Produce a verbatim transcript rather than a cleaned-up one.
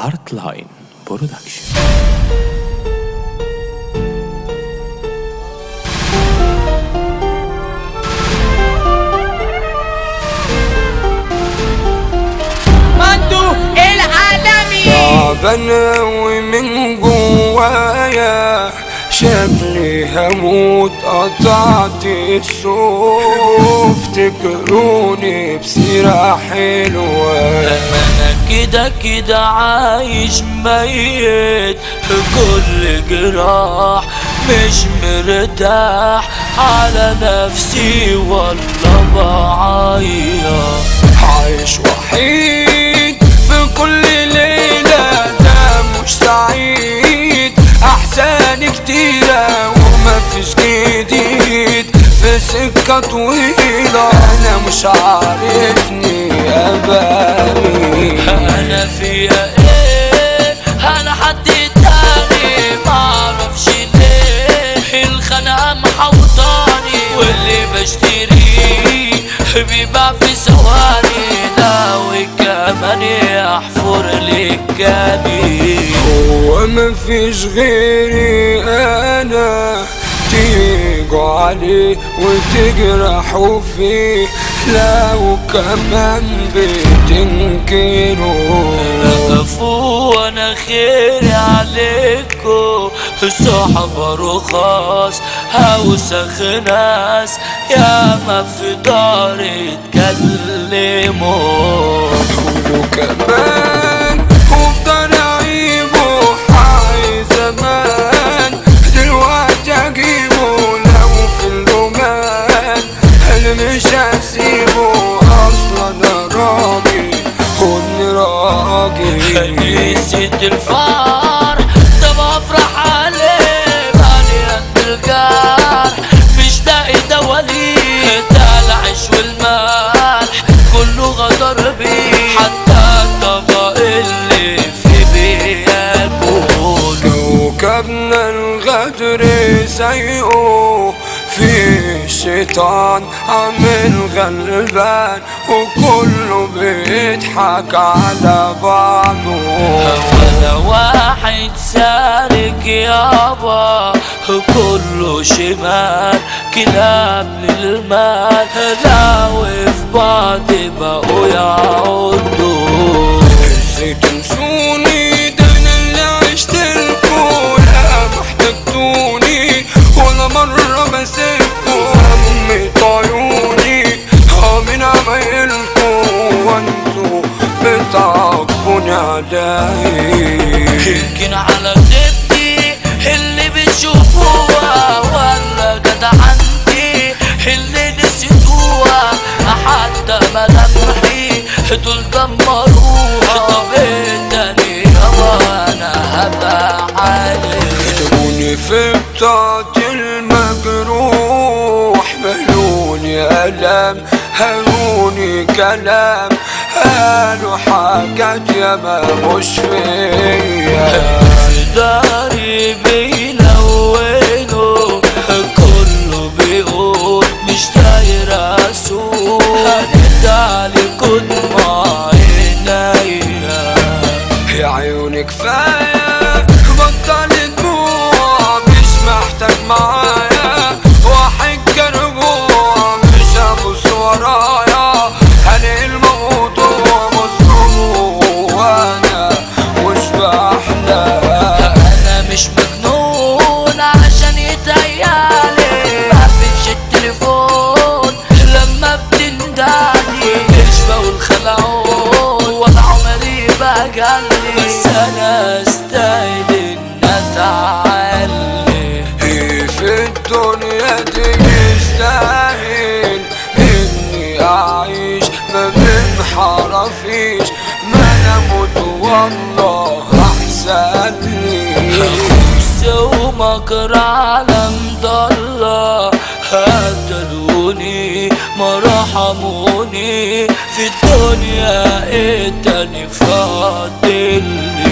Artline Production. مندو العالمي تعبان اوي من جوايا، شكلي هموت قطعت الصوف، تجروني بسيرة حلوة. انا كده كده عايش ميت، كل جراح مش مرتاح على نفسي والله بعيط. عايش وحيد في كل ليلة، ده مش سعيد، أحزاني كتيرة ومفيش جديد، في سكة طويلة أنا مش عارفني أبالي. انا فيها ايه؟ انا حد تاني معرفش ليه، الخناقة محوطاني واللي بشتريه بيباع في ثواني، لا وكمان يحفر لي الجبين. هو مفيش غيري أنا، تيجوا عليه وتجرحوا فيه، لا وكمان بتنكروا. وقفوا وانا خيري عليكو، صحاب رخاص اوسخ ناس ياما في داري اتكلموا. وكمان وفضل اعيبه حي زمان، دلوقتي اجيبه لو في اللومان، انا مش هسيبه اصلا انا راجل كن راجل. نسيت الفار ده بفرح عليه، مليان بالجرح مش لاقي دواليه، ده العيش والملح كله غدر بيه، حتى الطبق اللي في بياكل. كوكبنا الغدر سيئه، في الشيطان عامل غلبان، وكله بيضحك على بعضه. ولا واحد سالك يابا، كله شمال كلاب للمال، لا وفي بعض بقوا يعودوا. ازاي تنسوني؟ ده انا اللي عشتلكوا، لا محتاجتوني ولا مرة بسيبكوا، امي طيوني اه من عمايلكوا، وانتوا بتعاقبوني علي. يمكن على غيبتي اللي بتشوفوها، ولا جدع عندي اللي نسيتوها، حتى ملامحي دول دمروها. طب ايه تاني يابا انا هبقى عليك؟ كتبوني في بطاقة المجروح، ملوني ألم هروني كلام، قالوا حاجات ياما مش فيا. في داري بيلونوا كله بيقول مش داير اسوق، هندعلي كنت مع عينيا. يا عيوني كفاية بطل دموع، مش محتاج معايا واحد رجوع، مش هبص ورايا هني الموضوع مصروف وانا مش بحلم. انا مش مجنون عشان يتهيالي، مقفلش التليفون لما بتندهلي، مش بقول خلعون ولا عمري بجلي، بس انا استاهل ان اتعلي. ايه في الدنيا دي يستاهل اني اعيش ما بين حرفيش، ما انا اموت والله احسن لي. خبز ومكر على مضلة، قتلوني ما رحموني، في الدنيا ايه تاني فاضل لي؟